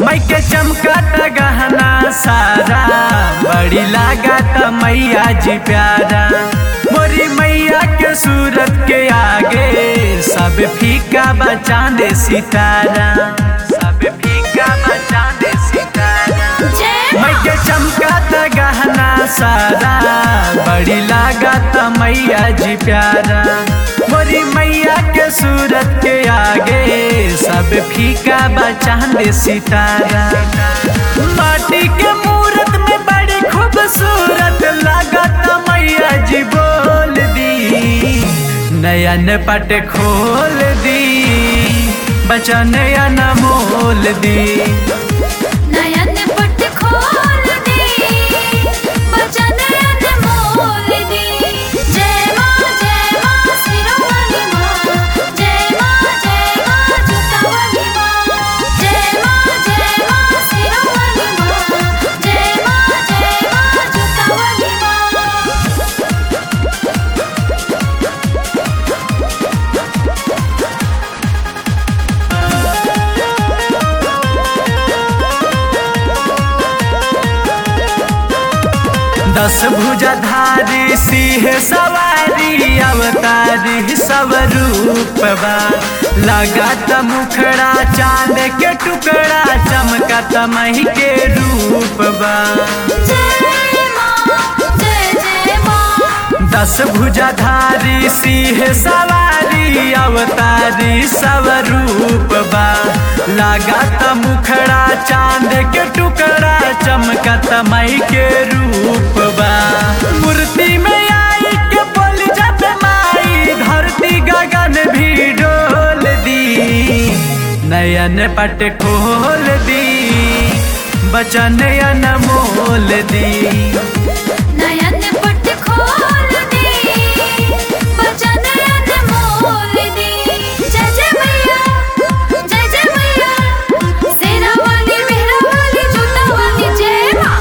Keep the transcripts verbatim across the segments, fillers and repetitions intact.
मई के चमकत गहना सारा, बड़ी लागत मैया जी प्यारा। मोरी मैया के सूरत के आगे सब फीका बचा दे सितारा, सब फीका बचा दे सितारा। मई के चमकत गहना सारा, बड़ी लागत मैया जी प्यारा। मोरी मैया के सूरत के आगे सब फीका बचा दे सितारा। माटी के मूरत में बड़ी खूबसूरत लागत मैया जी बोल दी, नयन पट खोल दी, बचन अनमोल दी। नयन पट खोल दी, बचन अनमोल दी। जय माँ जय माँ सिरोमणि माँ, जय माँ जय माँ जुटावली माँ, जय माँ जय माँ सिरोमणि माँ, जय माँ जय माँ जुटावली माँ। दस भुजाधारी सिंह सवारी, अवतारी सब रूप बा। लागत मुखड़ा चांद के टुकड़ा, चमकत मही के रूप बा। जय माँ जय जय माँ। दस भुजाधारी सिंह सवारी, अवतारी सब रूप बा। लागत मुखड़ा चांद के टुकड़ा, चमकत मई के रूप बा। मूर्ति में आई के बोल जब माई, धरती गगन भी डोल दी, नयन पट खोल दी, बचन अनमोल दी। नयन पट खोल दी, बचन अनमोल दी। जय जय मैया जय जय मैया, शेरा वाली मेहरा वाली जूता वाली जय माँ।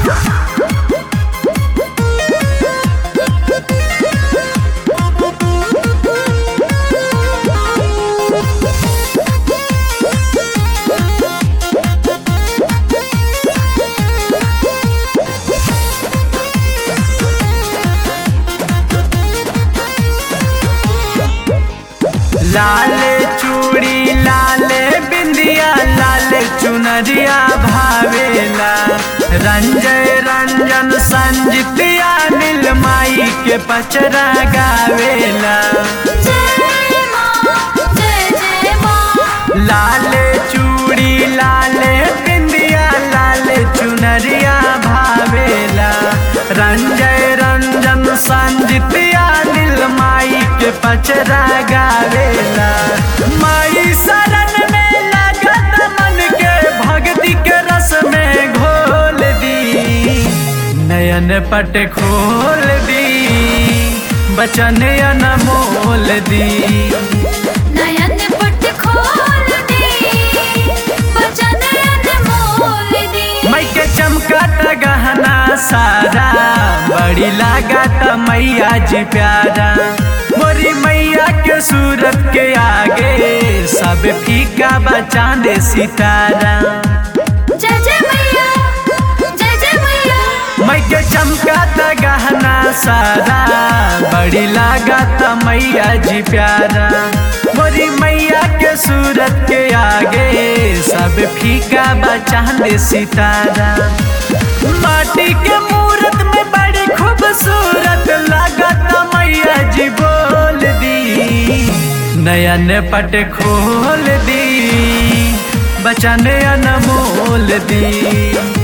लाल चूड़ी लाल बिंदिया, लाल चुनरिया भावेला। रंजय रंजन संजितिया, नीलमाई के पचरा गावेला। जय माँ जय जय माँ। लाल चूड़ी लाल बिंदिया, लाल चुनरिया भावेला। रंजय रंजन संजितिया, नीलमाई के पचरा गावेला। माई शरण में लागत मन के, भक्ति के रस में घोल दी, नयन पट खोल दी, बचन अनमोल दी। नयन पट खोल दी, बचन अनमोल दी। मई के चमकत गहना सारा, बड़ी लागत मैया जी प्यारा। मोरी मैया के सूरत के आगे सब फीका बचा दे सितारा। जय जय मैया जय जय मैया। मई के चमकत गहना सारा, बड़ी लागत मैया जी प्यारा। मोरी मैया के सूरत के आगे सब फीका बचा दे सितारा। माटी के मूरत में बड़ी खूबसूरत लागत मैया जी बोल दी, नयन पट खोल दी, बचन अनमोल दी।